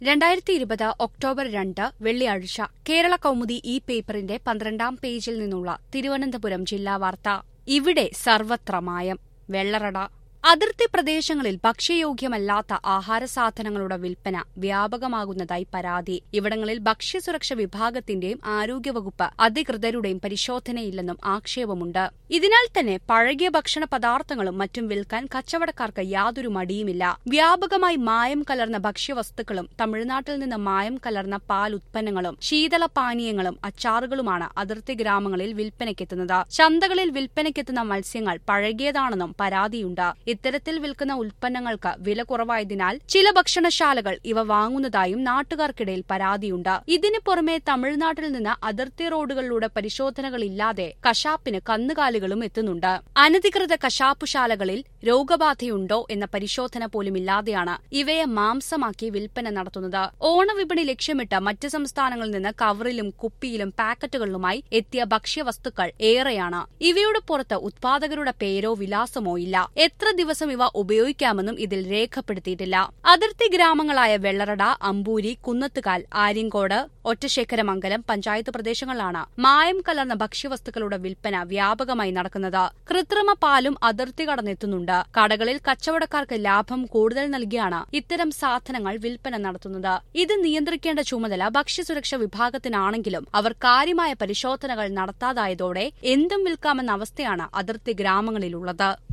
2020 October 2 വെള്ളിയാഴ്ച കേരള കൗമുദി ഈ പേപ്പറിന്റെ 12-ാം പേജിൽ നിന്നുള്ള തിരുവനന്തപുരം ജില്ലാ വാർത്ത. ഇവിടെ സർവത്ര മായം. വെള്ളറട. അതിർത്തി പ്രദേശങ്ങളിൽ ഭക്ഷ്യയോഗ്യമല്ലാത്ത ആഹാരസാധനങ്ങളുടെ വിൽപ്പന വ്യാപകമാകുന്നതായി പരാതി. ഇവിടങ്ങളിൽ ഭക്ഷ്യസുരക്ഷ വിഭാഗത്തിന്റെയും ആരോഗ്യവകുപ്പ് അധികൃതരുടെയും പരിശോധനയില്ലെന്നും ആക്ഷേപമുണ്ട്. ഇതിനാൽ തന്നെ പഴകിയ ഭക്ഷണ പദാർത്ഥങ്ങളും മറ്റും വിൽക്കാൻ കച്ചവടക്കാർക്ക് യാതൊരു മടിയുമില്ല. വ്യാപകമായി മായം കലർന്ന ഭക്ഷ്യവസ്തുക്കളും തമിഴ്നാട്ടിൽ നിന്ന് മായം കലർന്ന പാൽ ഉത്പന്നങ്ങളും ശീതളപാനീയങ്ങളും അച്ചാറുകളുമാണ് അതിർത്തി ഗ്രാമങ്ങളിൽ വിൽപ്പനയ്ക്കെത്തുന്നത്. ചന്തകളിൽ വിൽപ്പനയ്ക്കെത്തുന്ന മത്സ്യങ്ങൾ പഴകിയതാണെന്നും പരാതിയുണ്ട്. ഇത്തരത്തിൽ വിൽക്കുന്ന ഉൽപ്പന്നങ്ങൾക്ക് വില കുറവായതിനാൽ ചില ഭക്ഷണശാലകൾ ഇവ വാങ്ങുന്നതായും നാട്ടുകാർക്കിടയിൽ പരാതിയുണ്ട്. ഇതിനു പുറമെ തമിഴ്നാട്ടിൽ നിന്ന് അതിർത്തി റോഡുകളിലൂടെ പരിശോധനകളില്ലാതെ കശാപ്പിന് കന്നുകാലികളും എത്തുന്നുണ്ട്. അനധികൃത കശാപ്പുശാലകളിൽ രോഗബാധയുണ്ടോ എന്ന പരിശോധന പോലുമില്ലാതെയാണ് ഇവയെ മാംസമാക്കി വിൽപ്പന നടത്തുന്നത്. ഓണവിപണി ലക്ഷ്യമിട്ട് മറ്റ് സംസ്ഥാനങ്ങളിൽ നിന്ന് കവറിലും കുപ്പിയിലും പാക്കറ്റുകളിലുമായി എത്തിയ ഭക്ഷ്യവസ്തുക്കൾ ഏറെയാണ്. ഇവയുടെ പുറത്ത് ഉത്പാദകരുടെ പേരോ വിലാസമോ ഇല്ല. എത്ര ദിവസം ഇവ ഉപയോഗിക്കാമെന്നും ഇതിൽ രേഖപ്പെടുത്തിയിട്ടില്ല. അതിർത്തി ഗ്രാമങ്ങളായ വെള്ളറട, അമ്പൂരി, കുന്നത്തുകാൽ, ആര്യങ്കോട്, ഒറ്റശേഖരമംഗലം പഞ്ചായത്ത് പ്രദേശങ്ങളിലാണ് മായം കലർന്ന ഭക്ഷ്യവസ്തുക്കളുടെ വിൽപ്പന വ്യാപകമായി നടക്കുന്നത്. കൃത്രിമ പാലും അതിർത്തി കടന്നെത്തുന്നുണ്ട്. കടകളിൽ കച്ചവടക്കാർക്ക് ലാഭം കൂടുതൽ നൽകിയാണ് ഇത്തരം സാധനങ്ങൾ വിൽപ്പന നടത്തുന്നത്. ഇത് നിയന്ത്രിക്കേണ്ട ചുമതല ഭക്ഷ്യസുരക്ഷ വിഭാഗത്തിനാണെങ്കിലും അവർ കാര്യമായ പരിശോധനകൾ നടത്താതായതോടെ എന്തും വിൽക്കാമെന്ന അവസ്ഥയാണ് അതിർത്തി ഗ്രാമങ്ങളിലുള്ളത്.